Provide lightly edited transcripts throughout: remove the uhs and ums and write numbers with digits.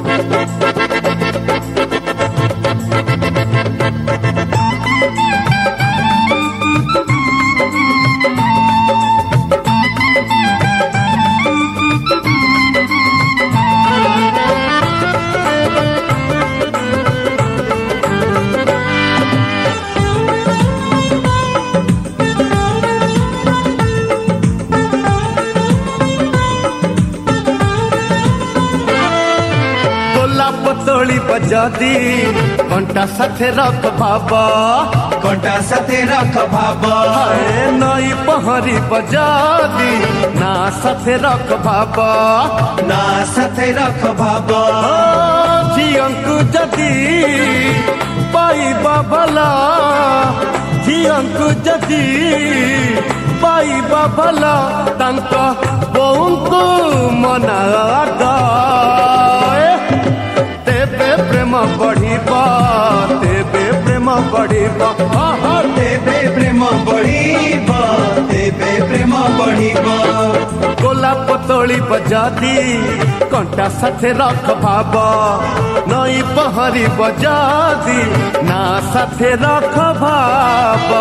पतोली बजादी घंटा साथे रख बाबा, घंटा साथे रख बाबा। नई पहरी बजादी ना साथे रख बाबा, ना साथे रख बाबा। झियंकु जदी पाइबा भला, झियंकु जदी पाइबा भला तांका बोंकु मना तेबे प्रेम बढ़िबा, तेबे प्रेम बढ़िबा, तेबे प्रेम बढ़िबा, तेबे प्रेम बढ़िबा। गोला पतोली बजादी कंटा साथे रख बाबा, नई पहरी बजादी ना साथे रख बाबा।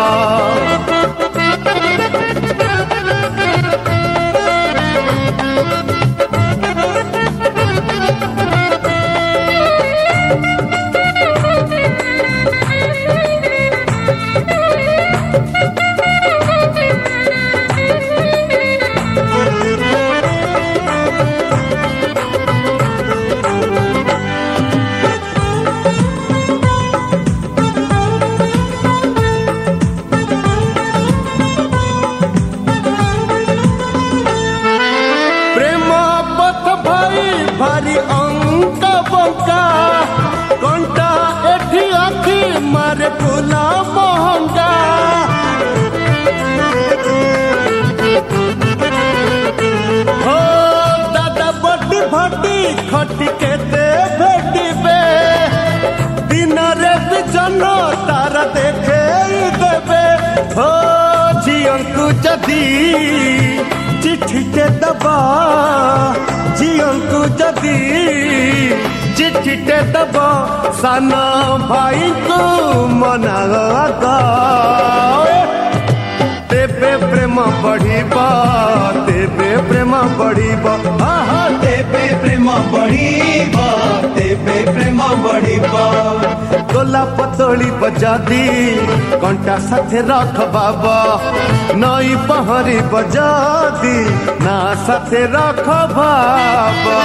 भारी अंक बंका कंटा एठी आखी मारे फुला महंगा। हो दादा बड़ी भटी खटी के दे भेटिबे, दिन रे बिजन तारा देखे देबे। हो झियंकु जदी चिट्ठी के दबा, झियंकु जदी चिट्ठी के दबा साना भाई को मना तेबे प्रेम बढ़िबा, तेबे प्रेम बढ़िबा, तेबे प्रेम बढ़िबा, तेबे प्रेम बढ़िबा। गोला पतोली बजादी कंटा साथे रख बाबा, नई पहरी बजादी ना साथे रख बाबा।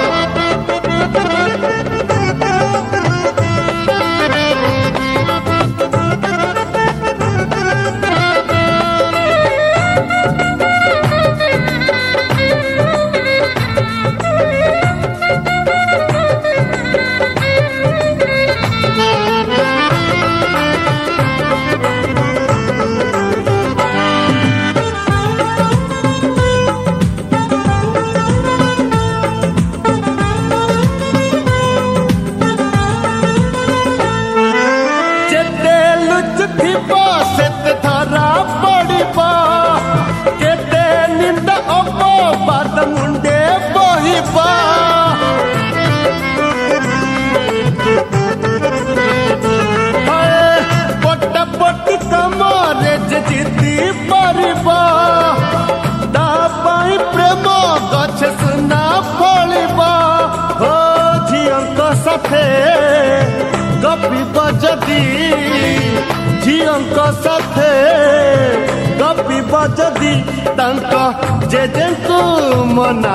धरा पड़िबा केते निंदा अपवाद मुंडे बहिबा। पट्टा पट्टी कमरे जिति परिबा, दाबाई प्रेम गछ सुना फलिबा। हो झियंक साथे गपिबा जदी, झियंक साथे गपिबा जदी तांका जेजेंकु मना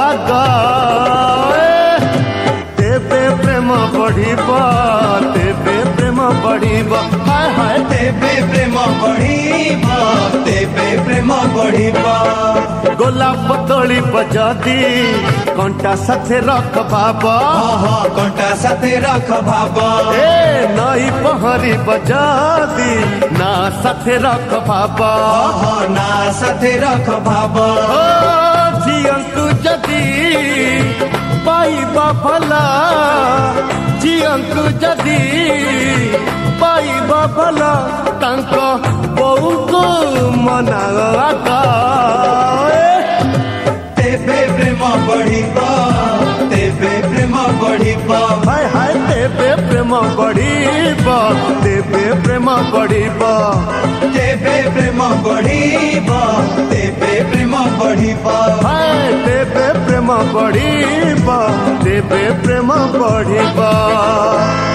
तेबे प्रेम बढ़िबा, तेबे प्रेम बढ़िबा, हाय हाय तेबे प्रेम बढ़िबा, तेबे प्रेम बढ़िबा। गोला पतोली बजादी कंटा साथे रख बाबा, कंटा साथे रख बाबा। नई पहरी बजादी ना साथे रख बाबा, ना साथे रख बाबा। झियंकु जदी पाइबा भला, झियंकु जदी पाइबा भला तांका बोंकु मना तेबे प्रेम बढ़िबा, तेबे प्रेम बढ़िब हाय हाय तेबे प्रेम बढ़िब तेबे प्रेम बढ़िब तेबे प्रेम बढ़िब तेबे प्रेम बढ़िब हाय तेबे प्रेम बढ़िब तेबे प्रेम बढ़िब।